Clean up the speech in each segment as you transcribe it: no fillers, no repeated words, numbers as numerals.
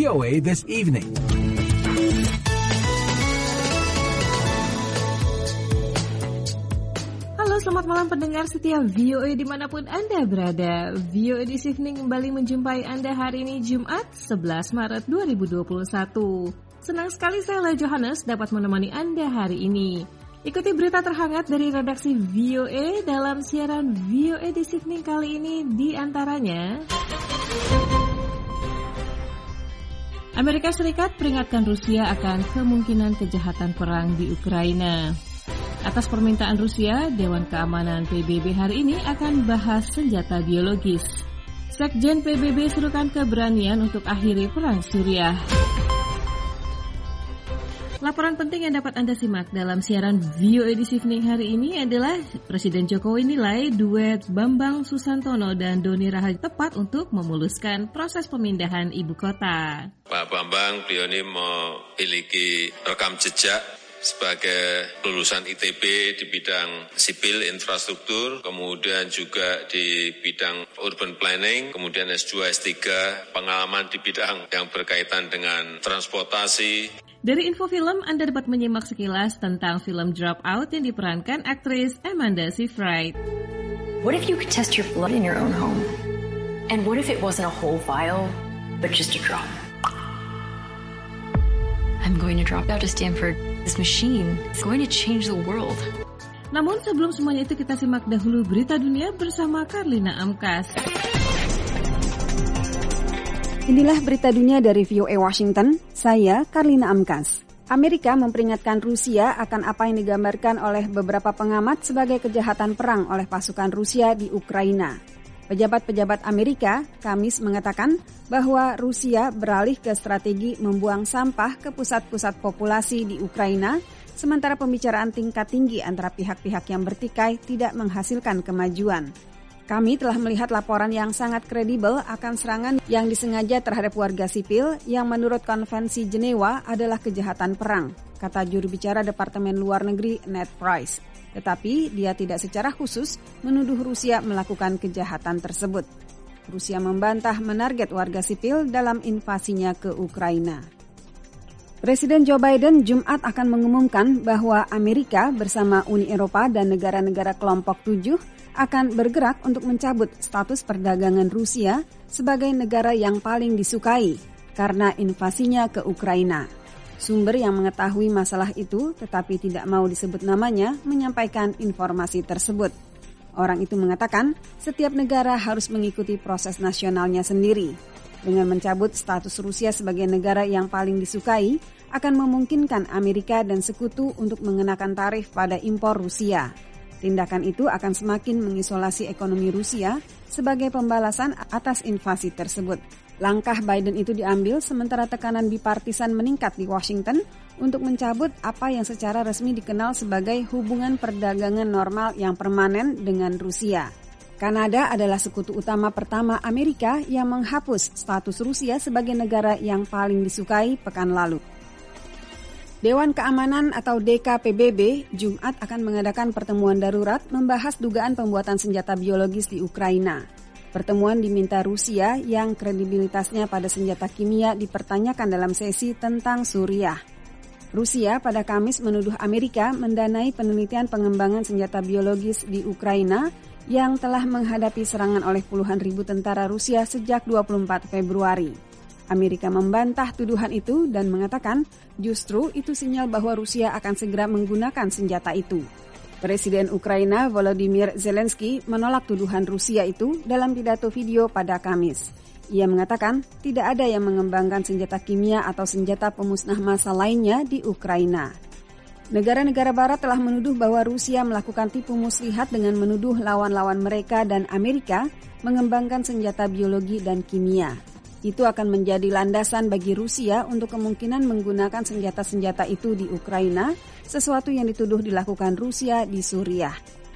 VOA This Evening. Halo, selamat malam pendengar setia VOA dimanapun Anda berada. VOA This Evening kembali menjumpai Anda hari ini Jumat 11 Maret 2021. Senang sekali saya Leah Johannes dapat menemani Anda hari ini. Ikuti berita terhangat dari redaksi VOA dalam siaran VOA This Evening kali ini, di antaranya Amerika Serikat peringatkan Rusia akan kemungkinan kejahatan perang di Ukraina. Atas permintaan Rusia, Dewan Keamanan PBB hari ini akan bahas senjata biologis. Sekjen PBB serukan keberanian untuk akhiri perang Suriah. Laporan penting yang dapat Anda simak dalam siaran VOA This Evening hari ini adalah Presiden Jokowi nilai duet Bambang Susantono dan Doni Rahadian tepat untuk memuluskan proses pemindahan ibu kota. Pak Bambang, beliau ini memiliki rekam jejak sebagai lulusan ITB di bidang sipil infrastruktur, kemudian juga di bidang urban planning, kemudian S2, S3, pengalaman di bidang yang berkaitan dengan transportasi. Dari info film, Anda dapat menyimak sekilas tentang film Dropout yang diperankan aktris Amanda Seyfried. What if you could test your blood in your own home? And what if it wasn't a whole vial, but just a drop? I'm going to drop out of Stanford. This machine is going to change the world. Namun sebelum semuanya itu kita simak dahulu berita dunia bersama Karlina Amkas. Inilah berita dunia dari VOA Washington, saya Karlina Amkas. Amerika memperingatkan Rusia akan apa yang digambarkan oleh beberapa pengamat sebagai kejahatan perang oleh pasukan Rusia di Ukraina. Pejabat-pejabat Amerika Kamis mengatakan bahwa Rusia beralih ke strategi membuang sampah ke pusat-pusat populasi di Ukraina, sementara pembicaraan tingkat tinggi antara pihak-pihak yang bertikai tidak menghasilkan kemajuan. Kami telah melihat laporan yang sangat kredibel akan serangan yang disengaja terhadap warga sipil yang menurut Konvensi Jenewa adalah kejahatan perang, kata juru bicara Departemen Luar Negeri Ned Price. Tetapi dia tidak secara khusus menuduh Rusia melakukan kejahatan tersebut. Rusia membantah menarget warga sipil dalam invasinya ke Ukraina. Presiden Joe Biden Jumat akan mengumumkan bahwa Amerika bersama Uni Eropa dan negara-negara kelompok 7 akan bergerak untuk mencabut status perdagangan Rusia sebagai negara yang paling disukai karena invasinya ke Ukraina. Sumber yang mengetahui masalah itu tetapi tidak mau disebut namanya menyampaikan informasi tersebut. Orang itu mengatakan setiap negara harus mengikuti proses nasionalnya sendiri. Dengan mencabut status Rusia sebagai negara yang paling disukai akan memungkinkan Amerika dan sekutu untuk mengenakan tarif pada impor Rusia. Tindakan itu akan semakin mengisolasi ekonomi Rusia sebagai pembalasan atas invasi tersebut. Langkah Biden itu diambil sementara tekanan bipartisan meningkat di Washington untuk mencabut apa yang secara resmi dikenal sebagai hubungan perdagangan normal yang permanen dengan Rusia. Kanada adalah sekutu utama pertama Amerika yang menghapus status Rusia sebagai negara yang paling disukai pekan lalu. Dewan Keamanan atau DKPBB Jumat akan mengadakan pertemuan darurat membahas dugaan pembuatan senjata biologis di Ukraina. Pertemuan diminta Rusia yang kredibilitasnya pada senjata kimia dipertanyakan dalam sesi tentang Suriah. Rusia pada Kamis menuduh Amerika mendanai penelitian pengembangan senjata biologis di Ukraina yang telah menghadapi serangan oleh puluhan ribu tentara Rusia sejak 24 Februari. Amerika membantah tuduhan itu dan mengatakan justru itu sinyal bahwa Rusia akan segera menggunakan senjata itu. Presiden Ukraina Volodymyr Zelensky menolak tuduhan Rusia itu dalam pidato video pada Kamis. Ia mengatakan tidak ada yang mengembangkan senjata kimia atau senjata pemusnah massa lainnya di Ukraina. Negara-negara barat telah menuduh bahwa Rusia melakukan tipu muslihat dengan menuduh lawan-lawan mereka dan Amerika mengembangkan senjata biologi dan kimia. Itu akan menjadi landasan bagi Rusia untuk kemungkinan menggunakan senjata-senjata itu di Ukraina, sesuatu yang dituduh dilakukan Rusia di Suriah.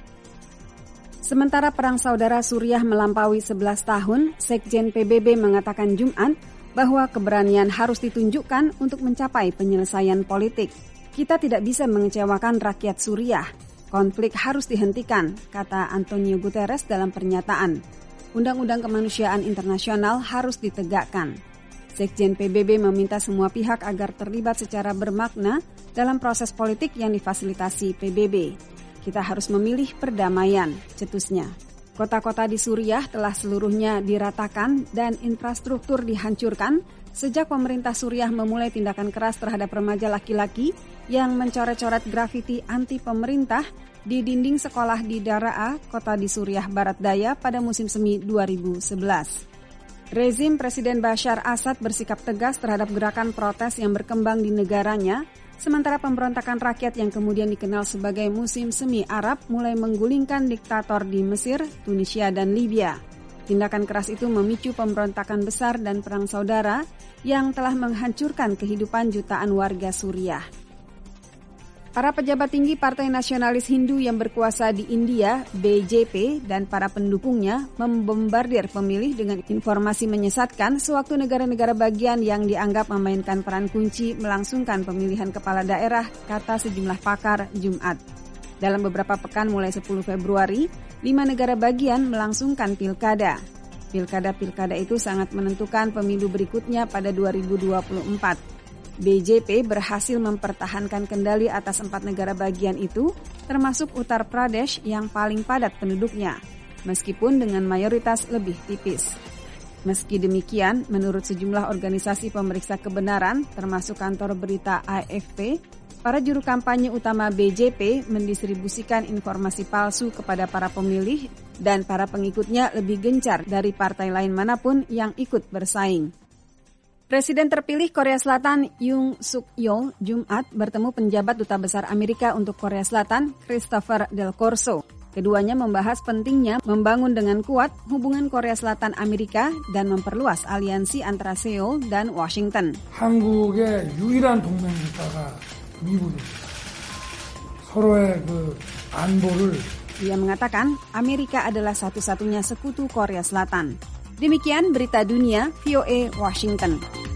Sementara perang saudara Suriah melampaui 11 tahun, Sekjen PBB mengatakan Jumat bahwa keberanian harus ditunjukkan untuk mencapai penyelesaian politik. Kita tidak bisa mengecewakan rakyat Suriah. Konflik harus dihentikan, kata Antonio Guterres dalam pernyataan. Undang-undang kemanusiaan internasional harus ditegakkan. Sekjen PBB meminta semua pihak agar terlibat secara bermakna dalam proses politik yang difasilitasi PBB. Kita harus memilih perdamaian, cetusnya. Kota-kota di Suriah telah seluruhnya diratakan dan infrastruktur dihancurkan sejak pemerintah Suriah memulai tindakan keras terhadap remaja laki-laki yang mencoret-coret grafiti anti pemerintah di dinding sekolah di Daraa, kota di Suriah Barat Daya pada musim semi 2011. Rezim Presiden Bashar Assad bersikap tegas terhadap gerakan protes yang berkembang di negaranya, sementara pemberontakan rakyat yang kemudian dikenal sebagai musim semi Arab mulai menggulingkan diktator di Mesir, Tunisia, dan Libya. Tindakan keras itu memicu pemberontakan besar dan perang saudara yang telah menghancurkan kehidupan jutaan warga Suriah. Para pejabat tinggi Partai Nasionalis Hindu yang berkuasa di India, BJP, dan para pendukungnya membombardir pemilih dengan informasi menyesatkan sewaktu negara-negara bagian yang dianggap memainkan peran kunci melangsungkan pemilihan kepala daerah, kata sejumlah pakar Jumat. Dalam beberapa pekan mulai 10 Februari, 5 negara bagian melangsungkan pilkada. Pilkada-pilkada itu sangat menentukan pemilu berikutnya pada 2024. BJP berhasil mempertahankan kendali atas 4 negara bagian itu, termasuk Uttar Pradesh yang paling padat penduduknya, meskipun dengan mayoritas lebih tipis. Meski demikian, menurut sejumlah organisasi pemeriksa kebenaran, termasuk kantor berita AFP, para juru kampanye utama BJP mendistribusikan informasi palsu kepada para pemilih dan para pengikutnya lebih gencar dari partai lain manapun yang ikut bersaing. Presiden terpilih Korea Selatan Yoon Suk Yeol Jumat bertemu penjabat Duta Besar Amerika untuk Korea Selatan Christopher Del Corso. Keduanya membahas pentingnya membangun dengan kuat hubungan Korea Selatan Amerika dan memperluas aliansi antara Seoul dan Washington. 한국의 유일한 동맹국가가 미국입니다. 서로의 안보를 Ia mengatakan Amerika adalah satu-satunya sekutu Korea Selatan. Demikian berita dunia VOA Washington.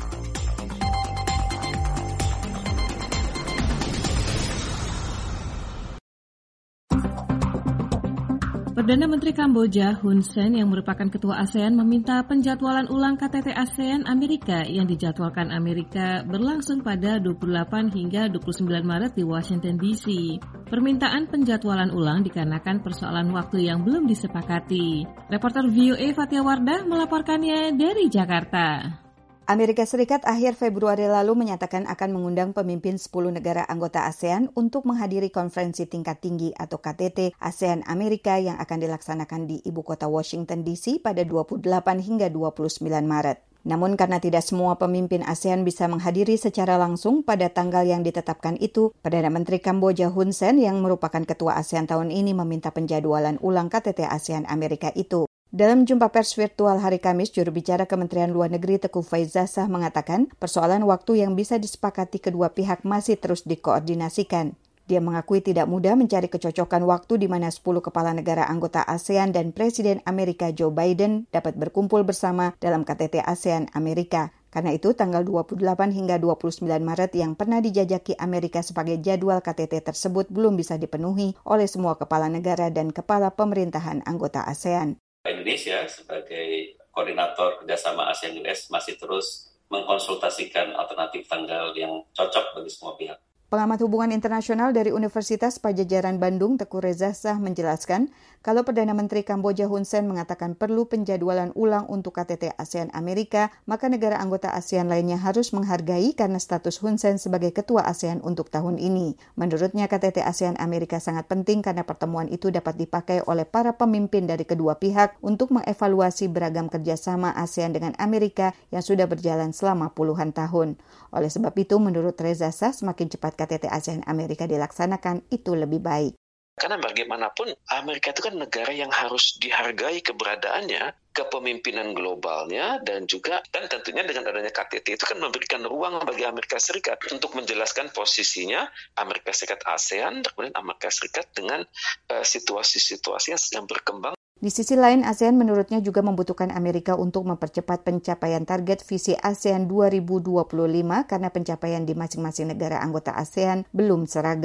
Perdana Menteri Kamboja Hun Sen yang merupakan ketua ASEAN meminta penjadwalan ulang KTT ASEAN Amerika yang dijadwalkan Amerika berlangsung pada 28 hingga 29 Maret di Washington DC. Permintaan penjadwalan ulang dikarenakan persoalan waktu yang belum disepakati. Reporter VOA Fatia Wardah melaporkannya dari Jakarta. Amerika Serikat akhir Februari lalu menyatakan akan mengundang pemimpin 10 negara anggota ASEAN untuk menghadiri konferensi tingkat tinggi atau KTT ASEAN Amerika yang akan dilaksanakan di ibu kota Washington DC pada 28 hingga 29 Maret. Namun karena tidak semua pemimpin ASEAN bisa menghadiri secara langsung pada tanggal yang ditetapkan itu, Perdana Menteri Kamboja Hun Sen yang merupakan ketua ASEAN tahun ini meminta penjadwalan ulang KTT ASEAN Amerika itu. Dalam jumpa pers virtual hari Kamis, juru bicara Kementerian Luar Negeri Teuku Faizasyah mengatakan persoalan waktu yang bisa disepakati kedua pihak masih terus dikoordinasikan. Dia mengakui tidak mudah mencari kecocokan waktu di mana 10 kepala negara anggota ASEAN dan Presiden Amerika Joe Biden dapat berkumpul bersama dalam KTT ASEAN Amerika. Karena itu, tanggal 28 hingga 29 Maret yang pernah dijajaki Amerika sebagai jadwal KTT tersebut belum bisa dipenuhi oleh semua kepala negara dan kepala pemerintahan anggota ASEAN. Indonesia sebagai koordinator kerjasama ASEAN-US masih terus mengkonsultasikan alternatif tanggal yang cocok bagi semua pihak. Pengamat hubungan internasional dari Universitas Padjadjaran Bandung, Teuku Reza Shah menjelaskan kalau Perdana Menteri Kamboja Hun Sen mengatakan perlu penjadwalan ulang untuk KTT ASEAN Amerika, maka negara anggota ASEAN lainnya harus menghargai karena status Hun Sen sebagai ketua ASEAN untuk tahun ini. Menurutnya KTT ASEAN Amerika sangat penting karena pertemuan itu dapat dipakai oleh para pemimpin dari kedua pihak untuk mengevaluasi beragam kerjasama ASEAN dengan Amerika yang sudah berjalan selama puluhan tahun. Oleh sebab itu, menurut Reza Shah, semakin cepat KTT ASEAN Amerika dilaksanakan, itu lebih baik. Karena bagaimanapun Amerika itu kan negara yang harus dihargai keberadaannya, kepemimpinan globalnya, dan juga dan tentunya dengan adanya KTT itu kan memberikan ruang bagi Amerika Serikat untuk menjelaskan posisinya Amerika Serikat ASEAN, kemudian Amerika Serikat dengan situasi-situasi yang sedang berkembang. Di sisi lain, ASEAN menurutnya juga membutuhkan Amerika untuk mempercepat pencapaian target visi ASEAN 2025 karena pencapaian di masing-masing negara anggota ASEAN belum seragam.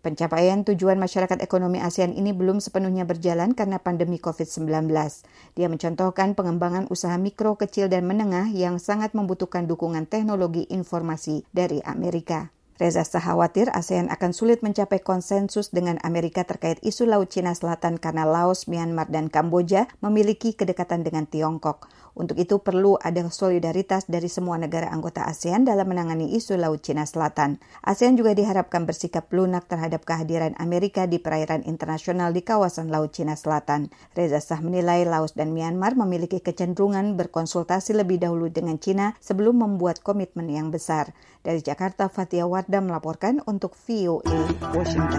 Pencapaian tujuan masyarakat ekonomi ASEAN ini belum sepenuhnya berjalan karena pandemi COVID-19. Dia mencontohkan pengembangan usaha mikro, kecil, dan menengah yang sangat membutuhkan dukungan teknologi informasi dari Amerika. Reza Shah khawatir ASEAN akan sulit mencapai konsensus dengan Amerika terkait isu Laut Cina Selatan karena Laos, Myanmar, dan Kamboja memiliki kedekatan dengan Tiongkok. Untuk itu perlu ada solidaritas dari semua negara anggota ASEAN dalam menangani isu Laut Cina Selatan. ASEAN juga diharapkan bersikap lunak terhadap kehadiran Amerika di perairan internasional di kawasan Laut Cina Selatan. Reza Shah menilai Laos dan Myanmar memiliki kecenderungan berkonsultasi lebih dahulu dengan China sebelum membuat komitmen yang besar. Dari Jakarta, Fathia Wardah melaporkan untuk VOA Washington.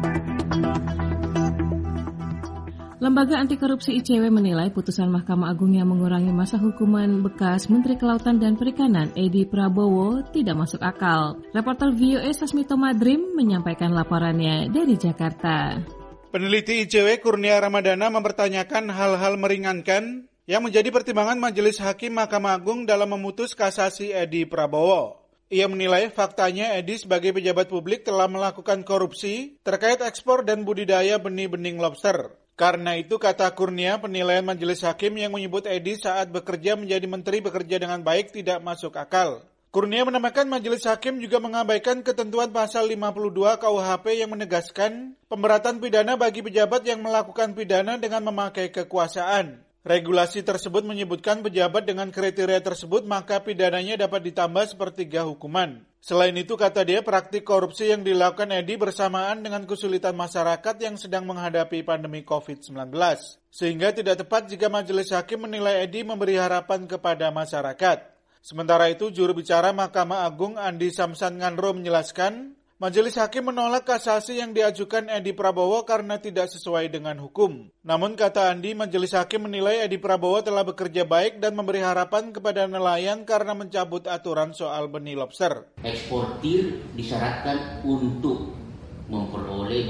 Lembaga Anti Korupsi ICW menilai putusan Mahkamah Agung yang mengurangi masa hukuman bekas Menteri Kelautan dan Perikanan Edi Prabowo tidak masuk akal. Reporter VOA Sasmito Madrim menyampaikan laporannya dari Jakarta. Peneliti ICW Kurnia Ramadana mempertanyakan hal-hal meringankan yang menjadi pertimbangan Majelis Hakim Mahkamah Agung dalam memutus kasasi Edi Prabowo. Ia menilai faktanya Edi sebagai pejabat publik telah melakukan korupsi terkait ekspor dan budidaya benih-bening lobster. Karena itu, kata Kurnia, penilaian Majelis Hakim yang menyebut Edi saat bekerja menjadi menteri bekerja dengan baik tidak masuk akal. Kurnia menambahkan Majelis Hakim juga mengabaikan ketentuan pasal 52 KUHP yang menegaskan pemberatan pidana bagi pejabat yang melakukan pidana dengan memakai kekuasaan. Regulasi tersebut menyebutkan pejabat dengan kriteria tersebut maka pidananya dapat ditambah sepertiga hukuman. Selain itu, kata dia, praktik korupsi yang dilakukan Edi bersamaan dengan kesulitan masyarakat yang sedang menghadapi pandemi COVID-19. Sehingga tidak tepat jika Majelis Hakim menilai Edi memberi harapan kepada masyarakat. Sementara itu, juru bicara Mahkamah Agung Andi Samsan Nganro menjelaskan, Majelis Hakim menolak kasasi yang diajukan Edi Prabowo karena tidak sesuai dengan hukum. Namun, kata Andi, Majelis Hakim menilai Edi Prabowo telah bekerja baik dan memberi harapan kepada nelayan karena mencabut aturan soal benih lobster. Eksportir disyaratkan untuk memperoleh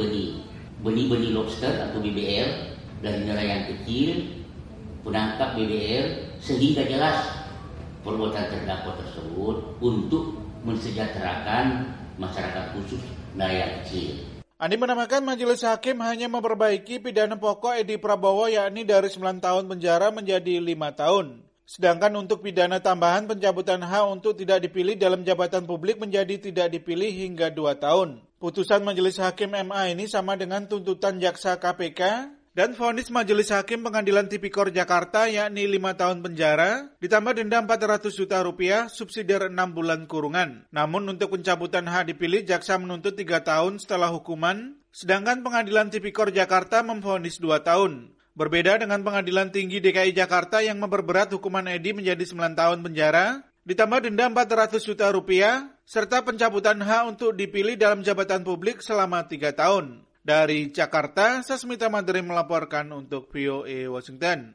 benih lobster atau BBR dari nelayan kecil, penangkap BBR, sehingga jelas perbuatan terdakwa tersebut untuk mensejahterakan masyarakat khusus nelayan kecil. Andi menambahkan Majelis Hakim hanya memperbaiki pidana pokok Edi Prabowo yakni dari 9 tahun penjara menjadi 5 tahun. Sedangkan untuk pidana tambahan pencabutan hak untuk tidak dipilih dalam jabatan publik menjadi tidak dipilih hingga 2 tahun. Putusan Majelis Hakim MA ini sama dengan tuntutan jaksa KPK dan vonis Majelis Hakim Pengadilan Tipikor Jakarta yakni 5 tahun penjara, ditambah denda Rp400 juta, subsidiar 6 bulan kurungan. Namun untuk pencabutan hak dipilih, jaksa menuntut 3 tahun setelah hukuman, sedangkan Pengadilan Tipikor Jakarta memvonis 2 tahun. Berbeda dengan Pengadilan Tinggi DKI Jakarta yang memperberat hukuman Edi menjadi 9 tahun penjara, ditambah denda Rp400 juta, serta pencabutan hak untuk dipilih dalam jabatan publik selama 3 tahun. Dari Jakarta, Sasmita Madrim melaporkan untuk VOA Washington.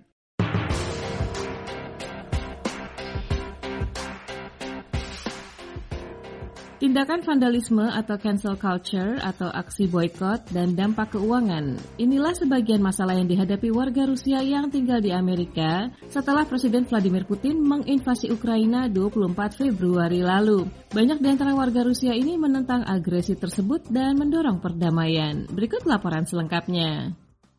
Tindakan vandalisme atau cancel culture atau aksi boykot dan dampak keuangan. Inilah sebagian masalah yang dihadapi warga Rusia yang tinggal di Amerika setelah Presiden Vladimir Putin menginvasi Ukraina 24 Februari lalu. Banyak di antara warga Rusia ini menentang agresi tersebut dan mendorong perdamaian. Berikut laporan selengkapnya.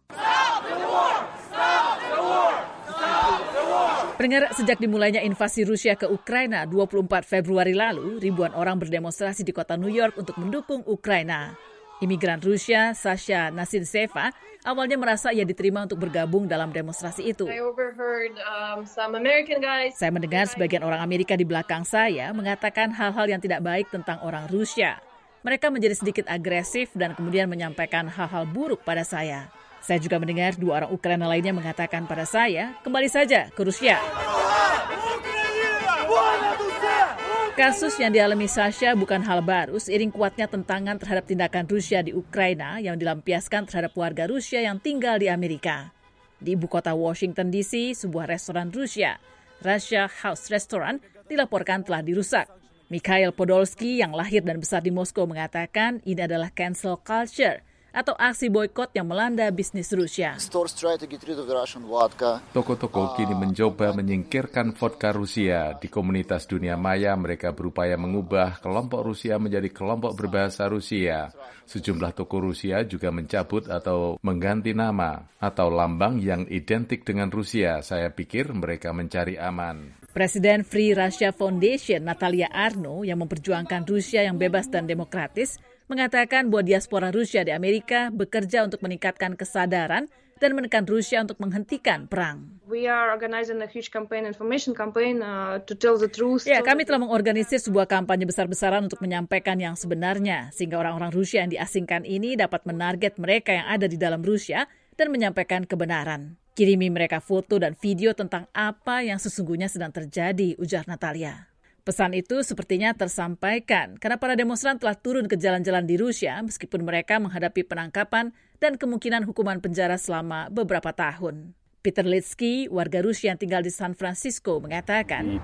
Pendengar, sejak dimulainya invasi Rusia ke Ukraina 24 Februari lalu, ribuan orang berdemonstrasi di kota New York untuk mendukung Ukraina. Imigran Rusia, Sasha Nasintseva, awalnya merasa ia diterima untuk bergabung dalam demonstrasi itu. Saya mendengar sebagian orang Amerika di belakang saya mengatakan hal-hal yang tidak baik tentang orang Rusia. Mereka menjadi sedikit agresif dan kemudian menyampaikan hal-hal buruk pada saya. Saya juga mendengar 2 orang Ukraina lainnya mengatakan pada saya, kembali saja ke Rusia. Kasus yang dialami Sasha bukan hal baru seiring kuatnya tentangan terhadap tindakan Rusia di Ukraina yang dilampiaskan terhadap warga Rusia yang tinggal di Amerika. Di ibu kota Washington DC, sebuah restoran Rusia, Russia House Restaurant, dilaporkan telah dirusak. Mikhail Podolsky yang lahir dan besar di Moskow mengatakan ini adalah cancel culture atau aksi boikot yang melanda bisnis Rusia. Toko-toko kini mencoba menyingkirkan vodka Rusia. Di komunitas dunia maya, mereka berupaya mengubah kelompok Rusia menjadi kelompok berbahasa Rusia. Sejumlah toko Rusia juga mencabut atau mengganti nama atau lambang yang identik dengan Rusia. Saya pikir mereka mencari aman. Presiden Free Russia Foundation, Natalia Arno, yang memperjuangkan Rusia yang bebas dan demokratis, mengatakan bahwa diaspora Rusia di Amerika bekerja untuk meningkatkan kesadaran dan menekan Rusia untuk menghentikan perang. Kami telah mengorganisir sebuah kampanye besar-besaran untuk menyampaikan yang sebenarnya, sehingga orang-orang Rusia yang diasingkan ini dapat menarget mereka yang ada di dalam Rusia dan menyampaikan kebenaran. Kirimi mereka foto dan video tentang apa yang sesungguhnya sedang terjadi, ujar Natalia. Pesan itu sepertinya tersampaikan karena para demonstran telah turun ke jalan-jalan di Rusia meskipun mereka menghadapi penangkapan dan kemungkinan hukuman penjara selama beberapa tahun. Peter Litsky, warga Rusia yang tinggal di San Francisco, mengatakan,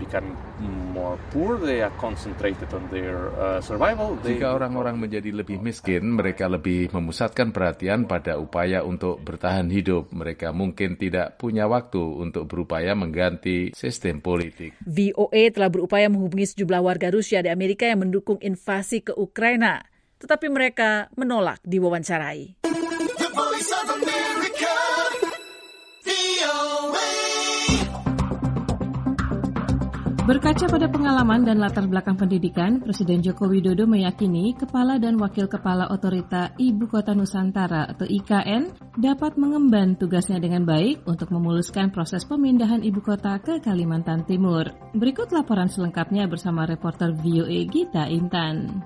jika orang-orang menjadi lebih miskin, mereka lebih memusatkan perhatian pada upaya untuk bertahan hidup. Mereka mungkin tidak punya waktu untuk berupaya mengganti sistem politik. VOA telah berupaya menghubungi sejumlah warga Rusia di Amerika yang mendukung invasi ke Ukraina, tetapi mereka menolak diwawancarai. Berkaca pada pengalaman dan latar belakang pendidikan, Presiden Joko Widodo meyakini Kepala dan Wakil Kepala Otorita Ibu Kota Nusantara atau IKN dapat mengemban tugasnya dengan baik untuk memuluskan proses pemindahan ibu kota ke Kalimantan Timur. Berikut laporan selengkapnya bersama reporter VOA Gita Intan.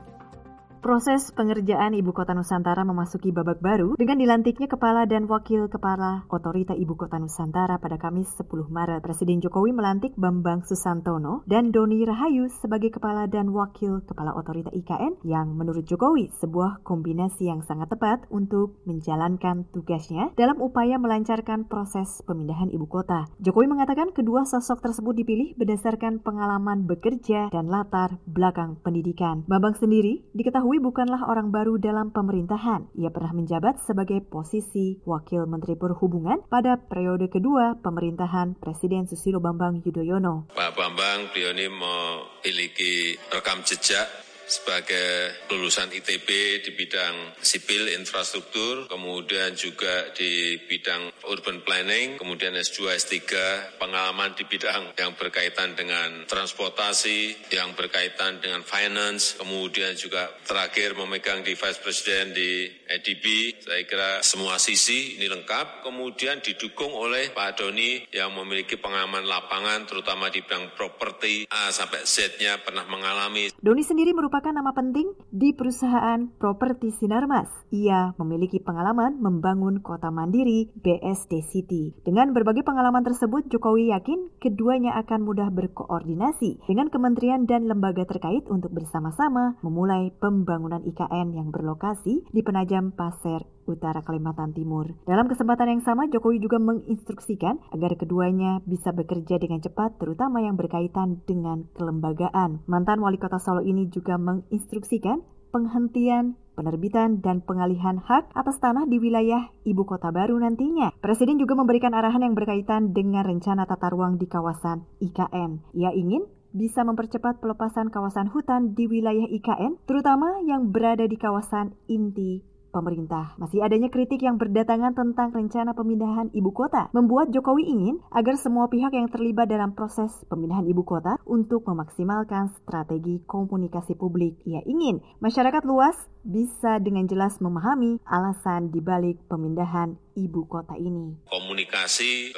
Proses pengerjaan Ibu Kota Nusantara memasuki babak baru dengan dilantiknya Kepala dan Wakil Kepala Otorita Ibu Kota Nusantara pada Kamis 10 Maret. Presiden Jokowi melantik Bambang Susantono dan Doni Rahayu sebagai Kepala dan Wakil Kepala Otorita IKN yang menurut Jokowi sebuah kombinasi yang sangat tepat untuk menjalankan tugasnya dalam upaya melancarkan proses pemindahan ibu kota. Jokowi mengatakan kedua sosok tersebut dipilih berdasarkan pengalaman bekerja dan latar belakang pendidikan. Bambang sendiri diketahui bukanlah orang baru dalam pemerintahan. Ia pernah menjabat sebagai posisi Wakil Menteri Perhubungan pada periode kedua pemerintahan Presiden Susilo Bambang Yudhoyono. Pak Bambang, beliau ini memiliki rekam jejak sebagai lulusan ITB di bidang sipil infrastruktur, kemudian juga di bidang urban planning, kemudian S2, S3, pengalaman di bidang yang berkaitan dengan transportasi, yang berkaitan dengan finance, kemudian juga terakhir memegang di Vice President di EDB. Saya kira semua sisi ini lengkap, kemudian didukung oleh Pak Doni yang memiliki pengalaman lapangan, terutama di bidang properti A sampai Z-nya pernah mengalami. Doni sendiri merupakan nama penting di perusahaan properti Sinarmas. Ia memiliki pengalaman membangun kota mandiri BSD City. Dengan berbagai pengalaman tersebut, Jokowi yakin keduanya akan mudah berkoordinasi dengan kementerian dan lembaga terkait untuk bersama-sama memulai pembangunan IKN yang berlokasi di Penajam Pasir Utara Kalimantan Timur. Dalam kesempatan yang sama, Jokowi juga menginstruksikan agar keduanya bisa bekerja dengan cepat, terutama yang berkaitan dengan kelembagaan. Mantan Wali Kota Solo ini juga menginstruksikan penghentian, penerbitan, dan pengalihan hak atas tanah di wilayah ibu kota baru nantinya. Presiden juga memberikan arahan yang berkaitan dengan rencana tata ruang di kawasan IKN. Ia ingin bisa mempercepat pelepasan kawasan hutan di wilayah IKN, terutama yang berada di kawasan inti pemerintah. Masih adanya kritik yang berdatangan tentang rencana pemindahan ibu kota membuat Jokowi ingin agar semua pihak yang terlibat dalam proses pemindahan ibu kota untuk memaksimalkan strategi komunikasi publik. Ia ingin masyarakat luas bisa dengan jelas memahami alasan dibalik pemindahan ibu kota ini. Komunikasi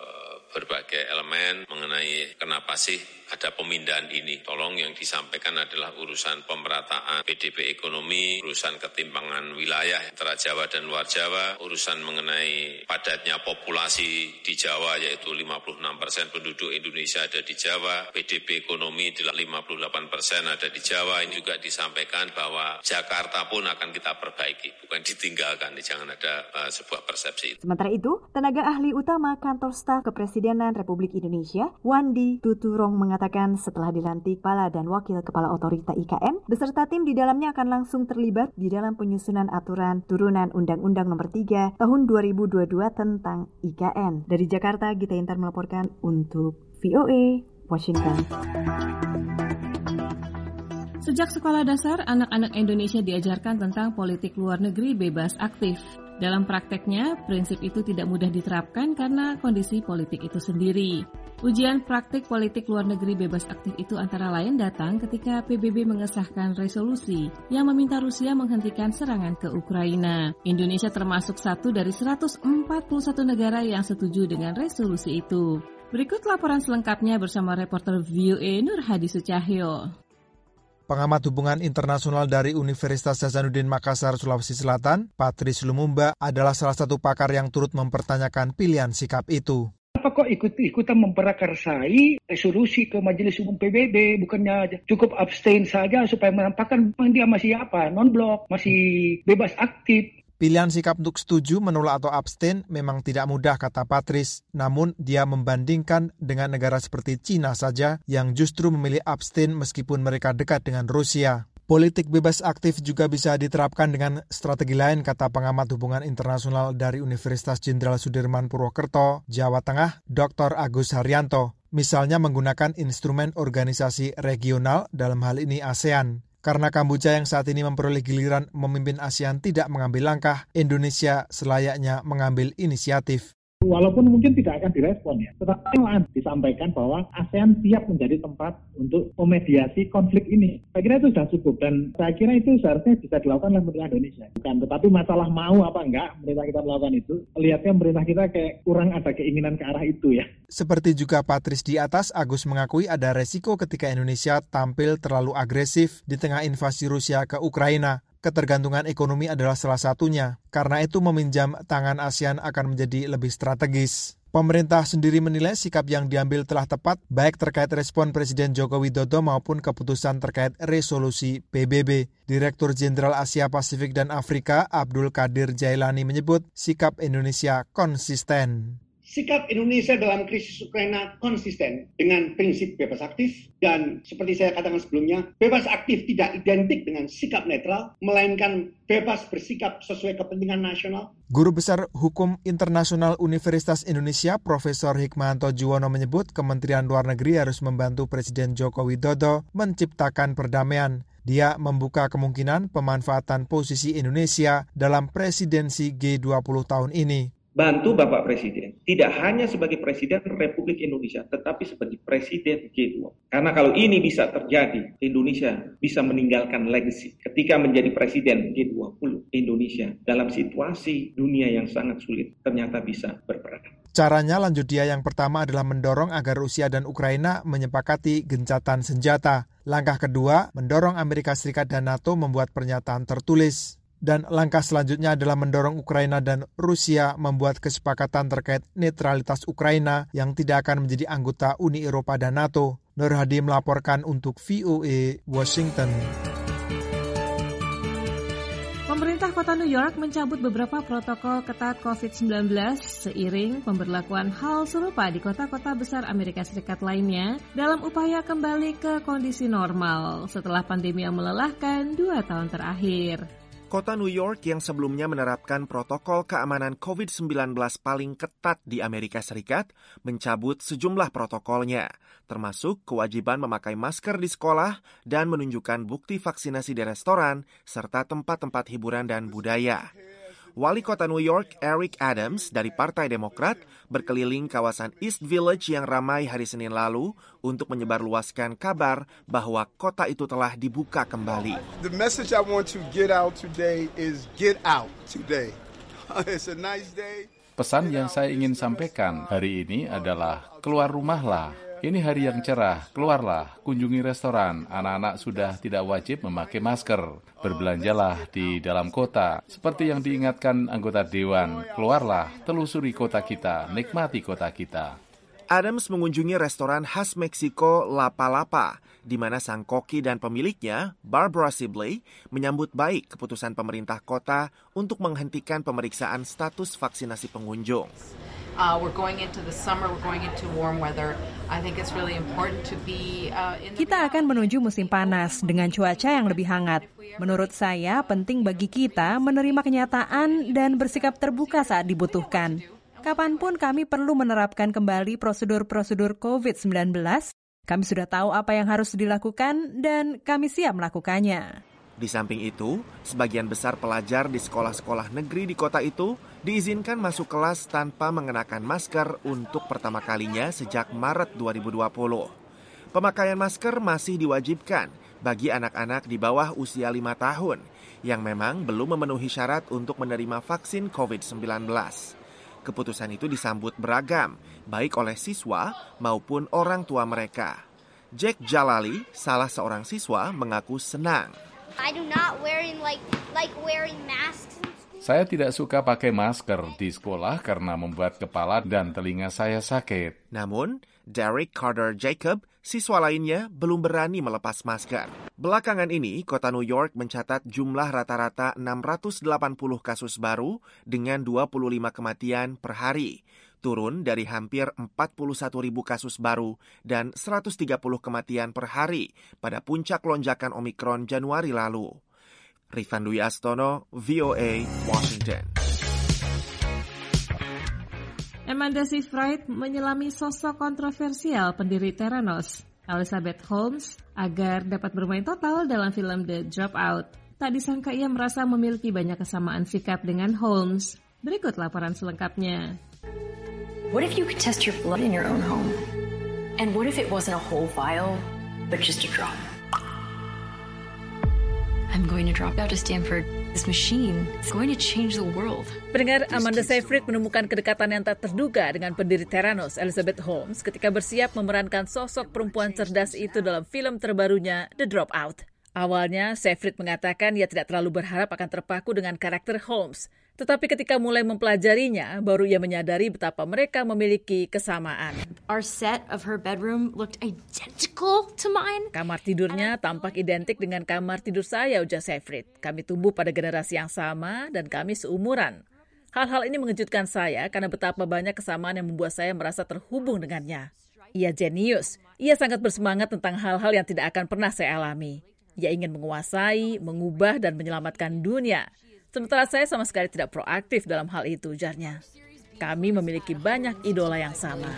berbagai elemen mengenai kenapa sih ada pemindahan ini. Tolong yang disampaikan adalah urusan pemerataan PDB ekonomi, urusan ketimpangan wilayah antara Jawa dan luar Jawa, urusan mengenai padatnya populasi di Jawa yaitu 56% penduduk Indonesia ada di Jawa, PDB ekonomi 58% ada di Jawa. Ini juga disampaikan bahwa Jakarta pun akan kita perbaiki, bukan ditinggalkan. Jangan ada sebuah persepsi. Sementara itu, tenaga ahli utama Kantor Staf Kepresidenan Republik Indonesia, Wandi Tuturong mengatakan mengatakan setelah dilantik Kepala dan Wakil Kepala Otorita IKN, beserta tim di dalamnya akan langsung terlibat di dalam penyusunan aturan turunan Undang-Undang Nomor 3 Tahun 2022 tentang IKN. Dari Jakarta, Gita Intar melaporkan untuk VOA Washington. Sejak sekolah dasar, anak-anak Indonesia diajarkan tentang politik luar negeri bebas aktif. Dalam prakteknya, prinsip itu tidak mudah diterapkan karena kondisi politik itu sendiri. Ujian praktik politik luar negeri bebas aktif itu antara lain datang ketika PBB mengesahkan resolusi yang meminta Rusia menghentikan serangan ke Ukraina. Indonesia termasuk satu dari 141 negara yang setuju dengan resolusi itu. Berikut laporan selengkapnya bersama reporter VOA Nur Hadi Sucahyo. Pengamat hubungan internasional dari Universitas Hasanuddin Makassar, Sulawesi Selatan, Patrice Lumumba adalah salah satu pakar yang turut mempertanyakan pilihan sikap itu. Apa kok ikut-ikutan memperakarsai resolusi ke Majelis Umum PBB, bukannya cukup abstain saja supaya menampakkan memang dia masih non-blok, masih bebas aktif. Pilihan sikap untuk setuju, menolak atau abstain memang tidak mudah, kata Patrice. Namun dia membandingkan dengan negara seperti Cina saja yang justru memilih abstain meskipun mereka dekat dengan Rusia. Politik bebas aktif juga bisa diterapkan dengan strategi lain, kata pengamat hubungan internasional dari Universitas Jenderal Sudirman Purwokerto, Jawa Tengah, Dr. Agus Haryanto. Misalnya menggunakan instrumen organisasi regional, dalam hal ini ASEAN. Karena Kamboja yang saat ini memperoleh giliran memimpin ASEAN tidak mengambil langkah, Indonesia selayaknya mengambil inisiatif. Walaupun mungkin tidak akan direspon ya, tetapi disampaikan bahwa ASEAN siap menjadi tempat untuk memediasi konflik ini. Saya kira itu sudah cukup dan saya kira itu seharusnya bisa dilakukan oleh pemerintah Indonesia. Bukan, tetapi masalah mau apa enggak pemerintah kita melakukan itu, lihatnya pemerintah kita kayak kurang ada keinginan ke arah itu ya. Seperti juga Patrice di atas, Agus mengakui ada resiko ketika Indonesia tampil terlalu agresif di tengah invasi Rusia ke Ukraina. Ketergantungan ekonomi adalah salah satunya. Karena itu meminjam tangan ASEAN akan menjadi lebih strategis. Pemerintah sendiri menilai sikap yang diambil telah tepat, baik terkait respon Presiden Joko Widodo maupun keputusan terkait resolusi PBB. Direktur Jenderal Asia Pasifik dan Afrika, Abdul Qadir Jailani menyebut sikap Indonesia konsisten. Sikap Indonesia dalam krisis Ukraina konsisten dengan prinsip bebas aktif dan seperti saya katakan sebelumnya, bebas aktif tidak identik dengan sikap netral, melainkan bebas bersikap sesuai kepentingan nasional. Guru Besar Hukum Internasional Universitas Indonesia, Profesor Hikmahanto Juwono menyebut Kementerian Luar Negeri harus membantu Presiden Joko Widodo menciptakan perdamaian. Dia membuka kemungkinan pemanfaatan posisi Indonesia dalam presidensi G20 tahun ini. Bantu Bapak Presiden, tidak hanya sebagai Presiden Republik Indonesia, tetapi sebagai Presiden G20. Karena kalau ini bisa terjadi, Indonesia bisa meninggalkan legacy. Ketika menjadi Presiden G20, Indonesia dalam situasi dunia yang sangat sulit, ternyata bisa berperan. Caranya, lanjut dia, yang pertama adalah mendorong agar Rusia dan Ukraina menyepakati gencatan senjata. Langkah kedua, mendorong Amerika Serikat dan NATO membuat pernyataan tertulis. Dan langkah selanjutnya adalah mendorong Ukraina dan Rusia membuat kesepakatan terkait netralitas Ukraina yang tidak akan menjadi anggota Uni Eropa dan NATO. Nur Hadi melaporkan untuk VOA Washington. Pemerintah kota New York mencabut beberapa protokol ketat COVID-19 seiring pemberlakuan hal serupa di kota-kota besar Amerika Serikat lainnya dalam upaya kembali ke kondisi normal setelah pandemi yang melelahkan 2 tahun terakhir. Kota New York yang sebelumnya menerapkan protokol keamanan COVID-19 paling ketat di Amerika Serikat mencabut sejumlah protokolnya, termasuk kewajiban memakai masker di sekolah dan menunjukkan bukti vaksinasi di restoran serta tempat-tempat hiburan dan budaya. Wali Kota New York, Eric Adams, dari Partai Demokrat, berkeliling kawasan East Village yang ramai hari Senin lalu untuk menyebarluaskan kabar bahwa kota itu telah dibuka kembali. The message I want to get out today is get out today. It's a nice day. Pesan yang saya ingin sampaikan hari ini adalah keluar rumahlah. Ini hari yang cerah, keluarlah, kunjungi restoran, anak-anak sudah tidak wajib memakai masker. Berbelanjalah di dalam kota, seperti yang diingatkan anggota Dewan, keluarlah, telusuri kota kita, nikmati kota kita. Adams mengunjungi restoran khas Meksiko La Palapa, di mana sang koki dan pemiliknya, Barbara Sibley, menyambut baik keputusan pemerintah kota untuk menghentikan pemeriksaan status vaksinasi pengunjung. We're going into the summer, we're going into warm weather. I think it's really important to be in the... Kita akan menuju musim panas dengan cuaca yang lebih hangat. Menurut saya, penting bagi kita menerima kenyataan dan bersikap terbuka saat dibutuhkan. Kapanpun kami perlu menerapkan kembali prosedur-prosedur COVID-19, kami sudah tahu apa yang harus dilakukan dan kami siap melakukannya. Di samping itu, sebagian besar pelajar di sekolah-sekolah negeri di kota itu diizinkan masuk kelas tanpa mengenakan masker untuk pertama kalinya sejak Maret 2020. Pemakaian masker masih diwajibkan bagi anak-anak di bawah usia 5 tahun yang memang belum memenuhi syarat untuk menerima vaksin COVID-19. Keputusan itu disambut beragam, baik oleh siswa maupun orang tua mereka. Jack Jalali, salah seorang siswa, mengaku senang. I do not wearing like wearing masks. Saya tidak suka pakai masker di sekolah karena membuat kepala dan telinga saya sakit. Namun, Derek Carter Jacob, siswa lainnya, belum berani melepas masker. Belakangan ini, kota New York mencatat jumlah rata-rata 680 kasus baru dengan 25 kematian per hari. Turun dari hampir 41.000 kasus baru dan 130 kematian per hari pada puncak lonjakan Omikron Januari lalu. Rifan Dwi Astono, VOA, Washington. Amanda Seyfried menyelami sosok kontroversial pendiri Theranos, Elizabeth Holmes, agar dapat bermain total dalam film The Dropout. Tak disangka ia merasa memiliki banyak kesamaan sikap dengan Holmes. Berikut laporan selengkapnya. What if you could test your blood in your own home? And what if it wasn't a whole vial, but just a drop? I'm going to drop out of Stanford. This machine is going to change the world. Pendengar, Amanda Seyfried menemukan kedekatan yang tak terduga dengan pendiri Theranos, Elizabeth Holmes, ketika bersiap memerankan sosok perempuan cerdas itu dalam film terbarunya, The Dropout. Awalnya, Seyfried mengatakan ia tidak terlalu berharap akan terpaku dengan karakter Holmes. Tetapi ketika mulai mempelajarinya, baru ia menyadari betapa mereka memiliki kesamaan. Our set of her bedroom looked identical to mine. Kamar tidurnya tampak identik dengan kamar tidur saya, ujar Seyfried. Kami tumbuh pada generasi yang sama dan kami seumuran. Hal-hal ini mengejutkan saya karena betapa banyak kesamaan yang membuat saya merasa terhubung dengannya. Ia jenius. Ia sangat bersemangat tentang hal-hal yang tidak akan pernah saya alami. Ia ingin menguasai, mengubah, dan menyelamatkan dunia. Sementara saya sama sekali tidak proaktif dalam hal itu, ujarnya. Kami memiliki banyak idola yang sama.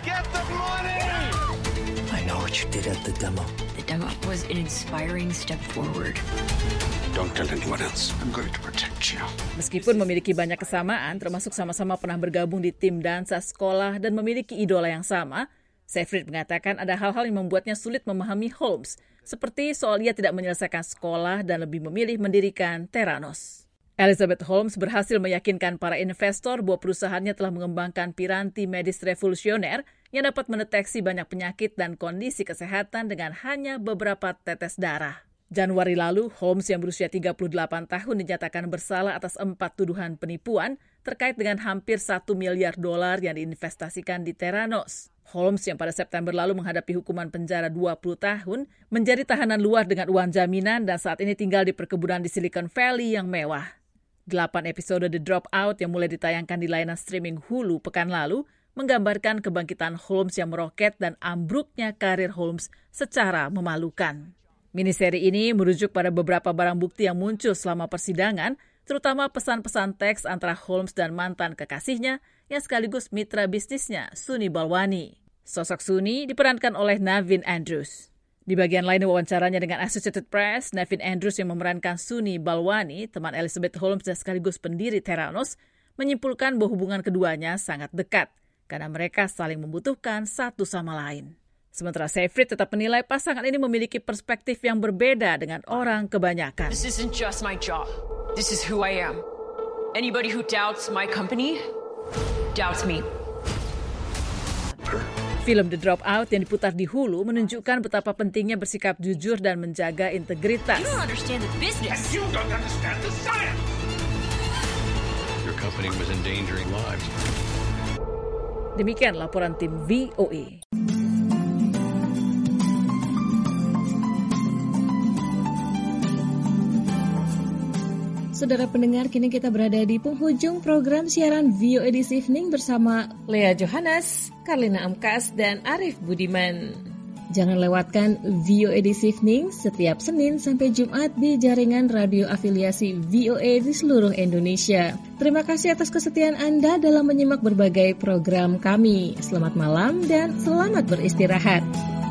I know what you did at the demo. The demo was an inspiring step forward. Don't tell anyone else. I'm going to protect you. Meskipun memiliki banyak kesamaan, termasuk sama-sama pernah bergabung di tim dansa sekolah dan memiliki idola yang sama, Seyfried mengatakan ada hal-hal yang membuatnya sulit memahami Holmes, seperti soal ia tidak menyelesaikan sekolah dan lebih memilih mendirikan Theranos. Elizabeth Holmes berhasil meyakinkan para investor bahwa perusahaannya telah mengembangkan piranti medis revolusioner yang dapat mendeteksi banyak penyakit dan kondisi kesehatan dengan hanya beberapa tetes darah. Januari lalu, Holmes yang berusia 38 tahun dinyatakan bersalah atas 4 tuduhan penipuan terkait dengan hampir $1 miliar yang diinvestasikan di Theranos. Holmes yang pada September lalu menghadapi hukuman penjara 20 tahun menjadi tahanan luar dengan uang jaminan dan saat ini tinggal di perkebunan di Silicon Valley yang mewah. 8 episode The Dropout yang mulai ditayangkan di layanan streaming Hulu pekan lalu menggambarkan kebangkitan Holmes yang meroket dan ambruknya karir Holmes secara memalukan. Miniseri ini merujuk pada beberapa barang bukti yang muncul selama persidangan, terutama pesan-pesan teks antara Holmes dan mantan kekasihnya yang sekaligus mitra bisnisnya, Suni Balwani. Sosok Suni diperankan oleh Naveen Andrews. Di bagian lain wawancaranya dengan Associated Press, Naveen Andrews yang memerankan Suni Balwani, teman Elizabeth Holmes dan sekaligus pendiri Theranos, menyimpulkan bahwa hubungan keduanya sangat dekat karena mereka saling membutuhkan satu sama lain. Sementara Seyfried tetap menilai pasangan ini memiliki perspektif yang berbeda dengan orang kebanyakan. This isn't just my job. This is who I am. Anybody who doubts my company, doubts me. Film The Dropout yang diputar di Hulu menunjukkan betapa pentingnya bersikap jujur dan menjaga integritas. You don't understand the business. And you don't understand the science. Your company was endangering lives. Demikian laporan tim VOA. Saudara pendengar, kini kita berada di penghujung program siaran VOA This Evening bersama Lea Johannes, Karlina Amkas, dan Arif Budiman. Jangan lewatkan VOA This Evening setiap Senin sampai Jumat di jaringan radio afiliasi VOA di seluruh Indonesia. Terima kasih atas kesetiaan Anda dalam menyimak berbagai program kami. Selamat malam dan selamat beristirahat.